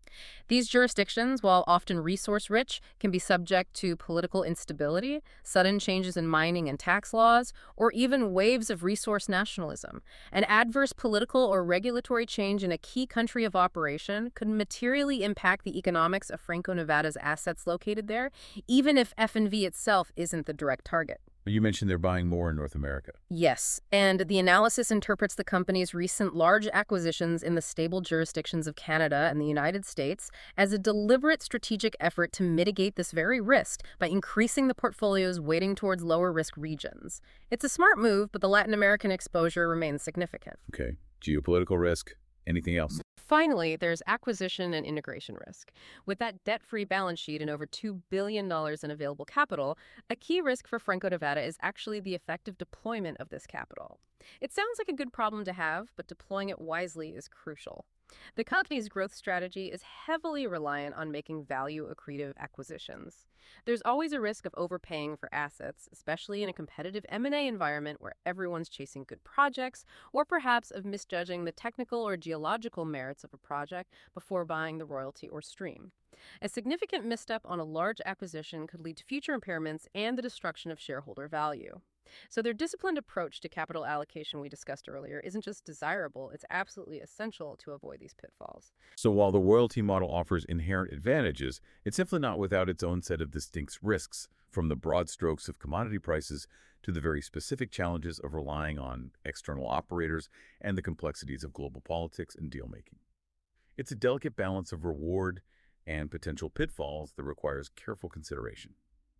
These jurisdictions, while often resource-rich, can be subject to political instability, sudden changes in mining and tax laws, or even waves of resource nationalism. An adverse political or regulatory change in a key country of operation could materially impact the economics of Franco-Nevada's assets located there, even if FNV itself isn't the direct target. You mentioned they're buying more in North America. Yes, and the analysis interprets the company's recent large acquisitions in the stable jurisdictions of Canada and the United States as a deliberate strategic effort to mitigate this very risk by increasing the portfolio's weighting towards lower-risk regions. It's a smart move, but the Latin American exposure remains significant. Okay. Geopolitical risk. Anything else? Finally, there's acquisition and integration risk. With that debt-free balance sheet and over $2 billion in available capital, a key risk for Franco-Nevada is actually the effective deployment of this capital. It sounds like a good problem to have, but deploying it wisely is crucial. The company's growth strategy is heavily reliant on making value-accretive acquisitions. There's always a risk of overpaying for assets, especially in a competitive M&A environment where everyone's chasing good projects, or perhaps of misjudging the technical or geological merits of a project before buying the royalty or stream. A significant misstep on a large acquisition could lead to future impairments and the destruction of shareholder value. So their disciplined approach to capital allocation we discussed earlier isn't just desirable, it's absolutely essential to avoid these pitfalls. So while the royalty model offers inherent advantages, it's simply not without its own set of distinct risks, from the broad strokes of commodity prices to the very specific challenges of relying on external operators and the complexities of global politics and deal-making. It's a delicate balance of reward and potential pitfalls that requires careful consideration.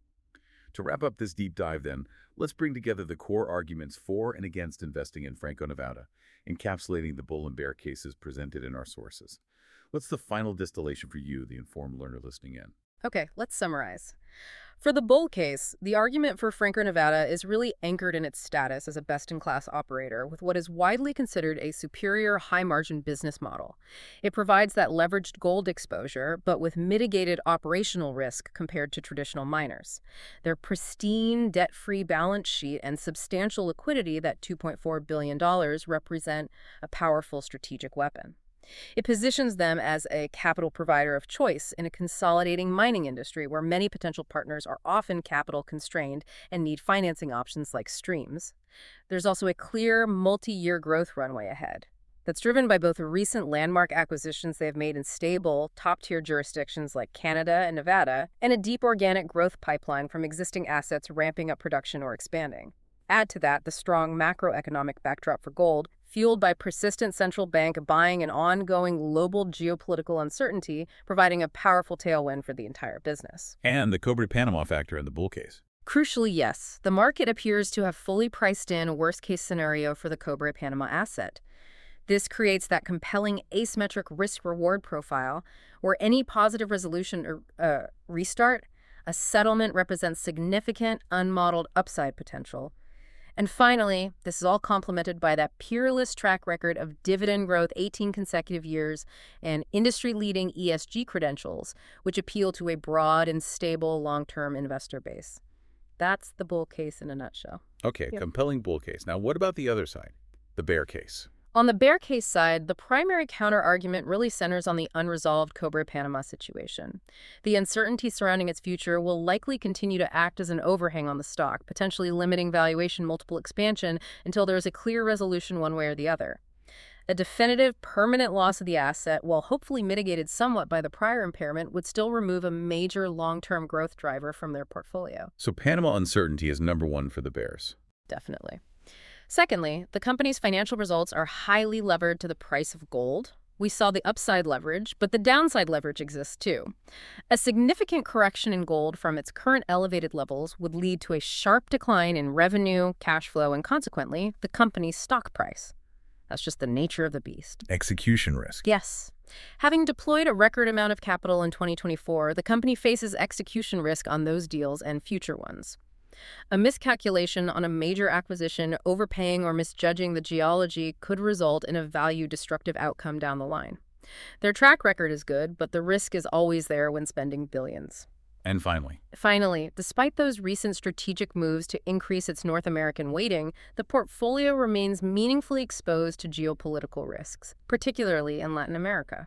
To wrap up this deep dive, then, let's bring together the core arguments for and against investing in Franco-Nevada, encapsulating the bull and bear cases presented in our sources. What's the final distillation for you, the informed learner listening in? Okay, let's summarize. For the bull case, the argument for Franco-Nevada is really anchored in its status as a best-in-class operator with what is widely considered a superior high-margin business model. It provides that leveraged gold exposure, but with mitigated operational risk compared to traditional miners. Their pristine, debt-free balance sheet and substantial liquidity, that $2.4 billion, represent a powerful strategic weapon. It positions them as a capital provider of choice in a consolidating mining industry where many potential partners are often capital constrained and need financing options like streams. There's also a clear multi-year growth runway ahead that's driven by both the recent landmark acquisitions they have made in stable, top-tier jurisdictions like Canada and Nevada, and a deep organic growth pipeline from existing assets ramping up production or expanding. Add to that the strong macroeconomic backdrop for gold, fueled by persistent central bank buying and ongoing global geopolitical uncertainty, providing a powerful tailwind for the entire business. And the Cobre Panama factor in the bull case. Crucially, yes, the market appears to have fully priced in a worst-case scenario for the Cobre Panama asset. This creates that compelling asymmetric risk-reward profile where any positive resolution or restart, a settlement represents significant unmodeled upside potential. And finally, this is all complemented by that peerless track record of dividend growth 18 consecutive years and industry-leading ESG credentials, which appeal to a broad and stable long-term investor base. That's the bull case in a nutshell. Okay, compelling bull case. Now, what about the other side, the bear case? On the bear case side, the primary counter-argument really centers on the unresolved Cobre Panama situation. The uncertainty surrounding its future will likely continue to act as an overhang on the stock, potentially limiting valuation multiple expansion until there is a clear resolution one way or the other. A definitive, permanent loss of the asset, while hopefully mitigated somewhat by the prior impairment, would still remove a major long-term growth driver from their portfolio. So Panama uncertainty is number one for the bears. Definitely. Secondly, the company's financial results are highly levered to the price of gold. We saw the upside leverage, but the downside leverage exists too. A significant correction in gold from its current elevated levels would lead to a sharp decline in revenue, cash flow, and consequently, the company's stock price. That's just the nature of the beast. Execution risk. Yes. Having deployed a record amount of capital in 2024, the company faces execution risk on those deals and future ones. A miscalculation on a major acquisition, overpaying or misjudging the geology could result in a value-destructive outcome down the line. Their track record is good, but the risk is always there when spending billions. And Finally, despite those recent strategic moves to increase its North American weighting, the portfolio remains meaningfully exposed to geopolitical risks, particularly in Latin America.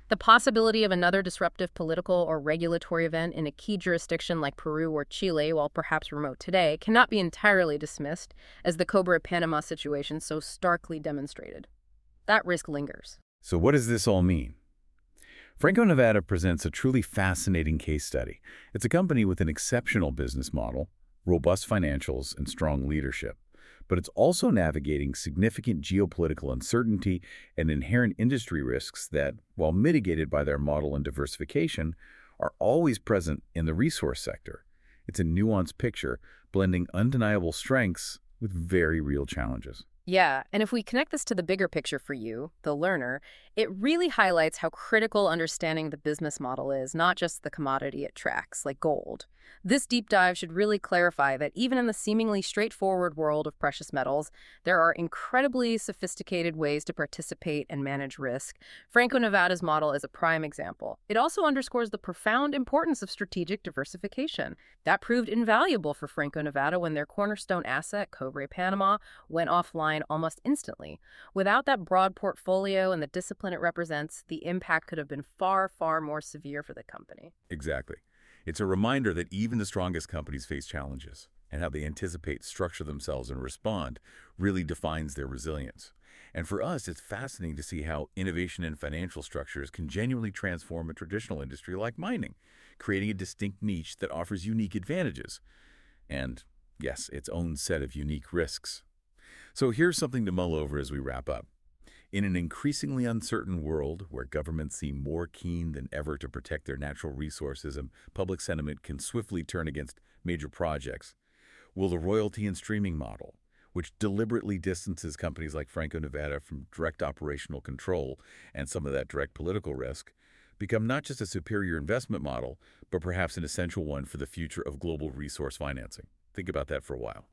The possibility of another disruptive political or regulatory event in a key jurisdiction like Peru or Chile, while perhaps remote today, cannot be entirely dismissed, as the Cobre Panama situation so starkly demonstrated. That risk lingers. So what does this all mean? Franco-Nevada presents a truly fascinating case study. It's a company with an exceptional business model, robust financials, and strong leadership. But it's also navigating significant geopolitical uncertainty and inherent industry risks that, while mitigated by their model and diversification, are always present in the resource sector. It's a nuanced picture, blending undeniable strengths with very real challenges. Yeah, and if we connect this to the bigger picture for you, the learner, it really highlights how critical understanding the business model is, not just the commodity it tracks, like gold. This deep dive should really clarify that even in the seemingly straightforward world of precious metals, there are incredibly sophisticated ways to participate and manage risk. Franco-Nevada's model is a prime example. It also underscores the profound importance of strategic diversification. That proved invaluable for Franco-Nevada when their cornerstone asset, Cobre Panama, went offline almost instantly. Without that broad portfolio and the discipline it represents, the impact could have been far, far more severe for the company. Exactly. It's a reminder that even the strongest companies face challenges, and how they anticipate, structure themselves, and respond really defines their resilience. And for us, it's fascinating to see how innovation in financial structures can genuinely transform a traditional industry like mining, creating a distinct niche that offers unique advantages. And, yes, its own set of unique risks. So here's something to mull over as we wrap up. In an increasingly uncertain world where governments seem more keen than ever to protect their natural resources and public sentiment can swiftly turn against major projects, will the royalty and streaming model, which deliberately distances companies like Franco-Nevada from direct operational control and some of that direct political risk, become not just a superior investment model, but perhaps an essential one for the future of global resource financing? Think about that for a while.